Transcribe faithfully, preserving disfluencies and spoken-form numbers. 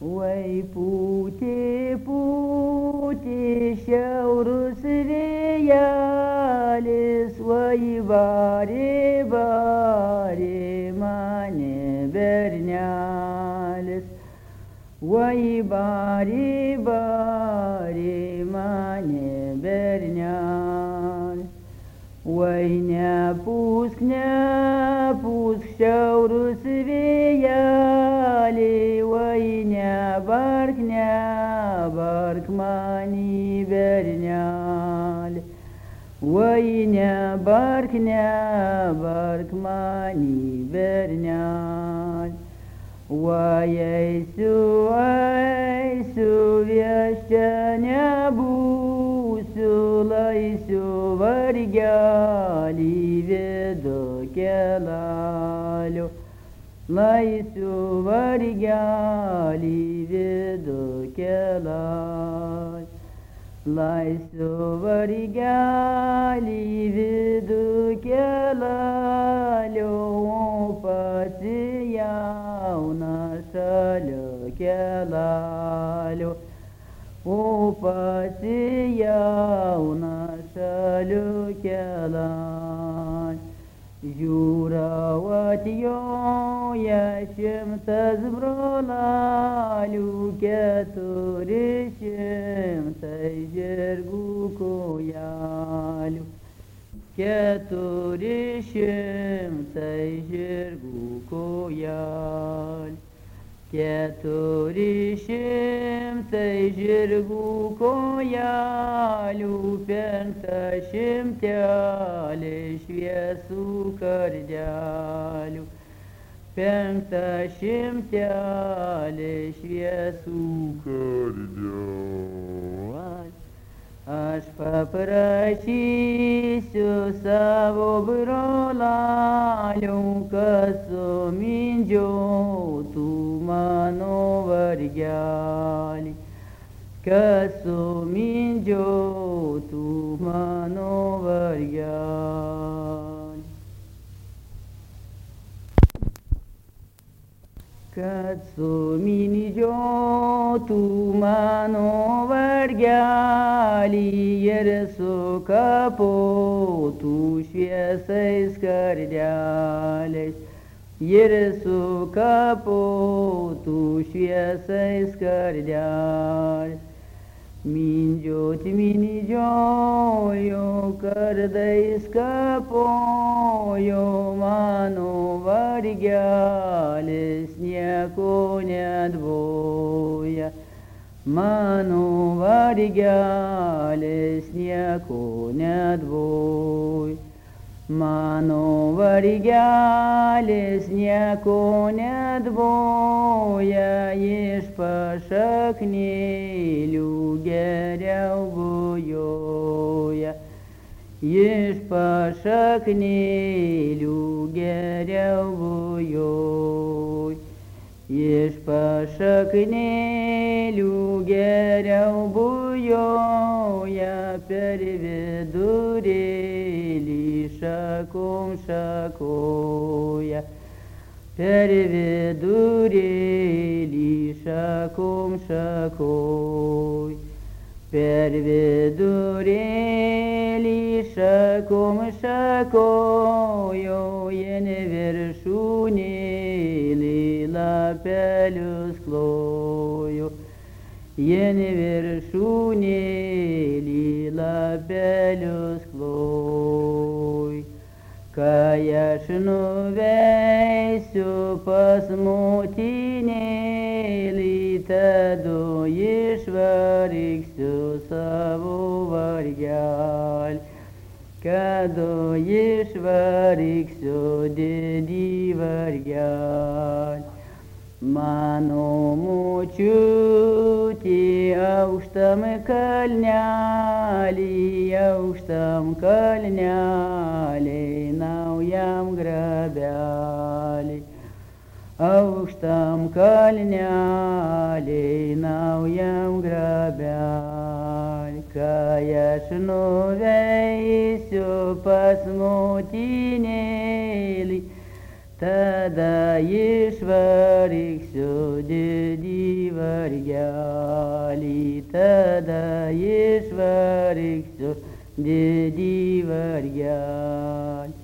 Vai pūtė, pūtė šiaurus vėjelis, vai barė, barė mane bernelis. Vai barė, barė mane bernelis. Vai nepūsk, nepūsk šiaurus vėjelį, vai nebark, nebark mani berneli. Vai nebark, nebark mani berneli. Vai eisiu, eisiu, vieščia nebūsiu, laisiu vargelį vidu kelaliu. Laisiu vargelį vidu kelaliu. Laisiu vargelį vidu kelaliu, o pati jauna šaliu kelaliu. O pati jauna šaliu kelaliu. Žiūrau atjoja šimtas brolalių, keturi šimtai žirgų kojalių. Keturi šimtai žirgų kojalių. Keturi šimtai žirgų kojalių, penktą šimtelį šviesų kardelių. Penktą šimtelį šviesų kardelių. Aš paprašysiu savo brolalių, kad sumindžiotų mano vargelį, kad sumindžiotų mano vargelį. Kad sumindžiotų mano vargelį ir sukapotų šviesais kardeliais. Ir sukapotų šviesais kardeliais. Mindžiot mindžiojo, kardais kapojo, mano vargelis nieko nedvoja. Mano vargelis nieko nedvoja. Mano vargelis nieko nedvoja, iš pašaknėlių geriau bujoja. Iš pašaknėlių geriau bujoja. Iš pašaknėlių geriau bujoja, per vidurėlį šakom šakoja. Per vidurėlį šakom šakoja. Per vidurėlį šakom šakojo, jen viršūnėlį lapelius klojo. Jen viršūnėlį lapelius klojo. Kai aš nuveisiu pas motinėlį, tadu išvargsiu savo vargelį. Kadu išvargsiu didį vargelį. Mano močiutė aukštam kalnelį, aukštam kalnelį, naujam grabelį. Aukštam kalnelį, naujam grabelį. Kai aš nuveisiu pas motinėlį, tada išvargsiu didį vargelį, tada išvargsiu didį vargelį.